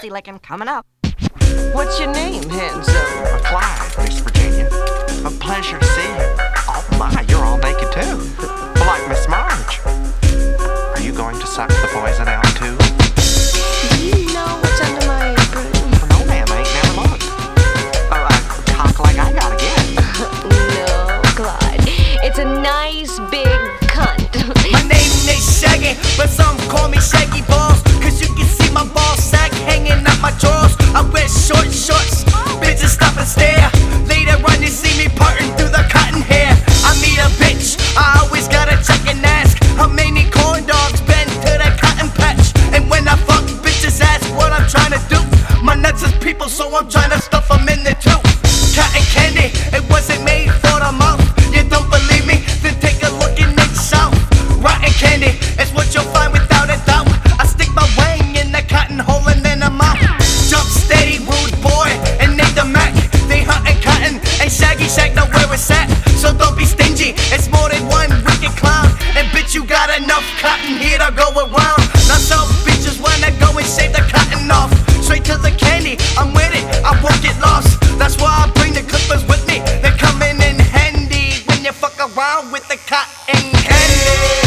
pussy licking coming up. What's your name, handsome? Clyde, Miss Virginia. A pleasure to see you. Oh my, you're all naked too. Well, like Miss Marge. Are you going to suck the poison out too? Do you know what's under my apron? No, ma'am, I ain't never looked. A cock like I got again. No, Clyde. It's a nice big cunt. My name is Shaggy, but some call me Shaggy Balls, cause you can see my ball sack hanging out my drawers. I wear short shorts, bitches stop and stare. Later on you see me parting through the cotton hair. I meet a bitch, I always gotta check and ask how many corn dogs been to that cotton patch. And when I fuck, bitches ask what I'm trying to do. My nuts is people, so I'm trying to stuff them in there too. Cotton candy, it wasn't made for the mouth. You don't believe me? Then take a look in the south. Rotten candy is what you'll find without a doubt. I stick my wang in the cotton hole and then I'm out. Jump steady, rude boy, and Nate the Mac. They hunting cotton, and Shaggy Shack know where it's at. So don't be stingy, it's more than one wicked clown. And bitch, you got enough cotton here to go around. Now some bitches wanna go and shave the cotton off. Straight to the candy, I'm with it, I won't get lost. That's why I bring the clippers with me. They're coming in handy when you fuck around with the cotton candy.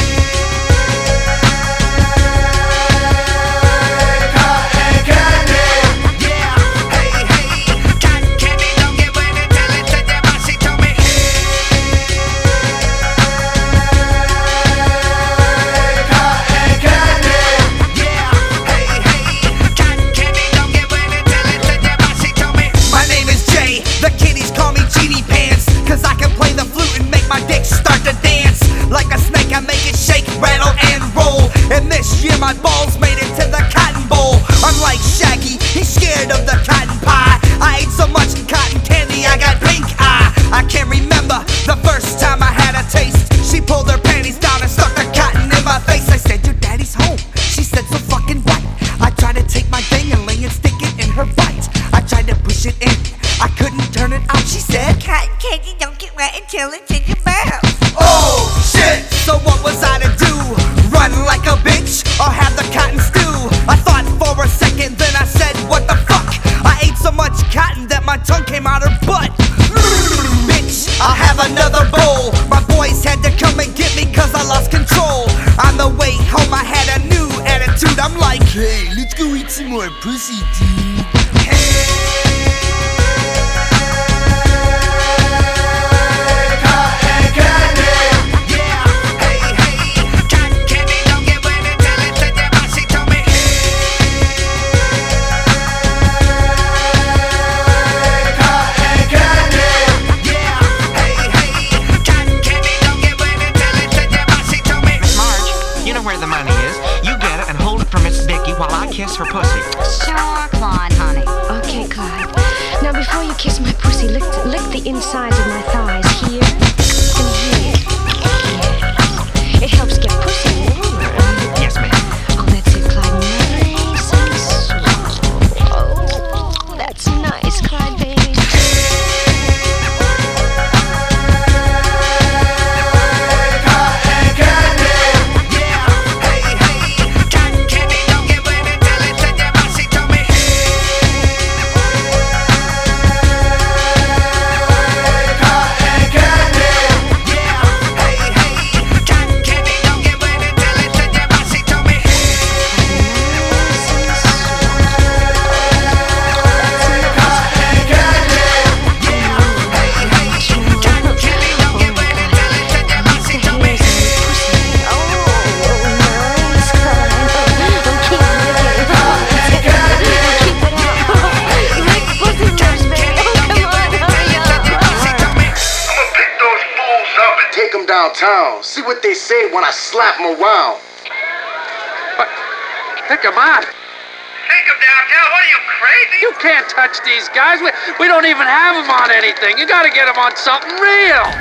Cause I can play the flute and make my dick start to dance. Like a snake I make it shake, rattle and roll. And this year my balls made it to the cotton bowl. Unlike Shaggy, he's scared of the cotton pie. I ate so much cotton candy I got pink eye. I can't remember the first time I had a taste. She pulled her panties down and stuck the cotton in my face. I said, your daddy's home. She said, so fucking right. I tried to take my thing and lay and stick it in her butt. I tried to push it in, I couldn't turn it out. She said, Cotton candy don't get wet until it's in your mouth. oh shit! So what was I to do? Run like a bitch or have the cotton stew? I thought for a second, then I said, what the fuck? I ate so much cotton that my tongue came out her butt. Bitch, I'll have another bowl. My boys had to come and get me cause I lost control. On the way home I had a new attitude. I'm like, hey, let's go eat some more pussy, dude. Where the money is, you get it and hold it for Miss Vicky while I kiss her pussy. Sure, Claude, honey. Okay, Clyde. Now before you kiss my pussy, lick the insides of my thighs here and here. Yeah. It helps get pussy warmer. Yes, ma'am. Oh, that's it, Clyde. Nice and slow. Oh, that's nice, Clyde, baby. Take them downtown. See what they say when I slap them around. But, pick them out. Take them downtown? What are you, crazy? You can't touch these guys. We don't even have them on anything. You gotta get them on something real.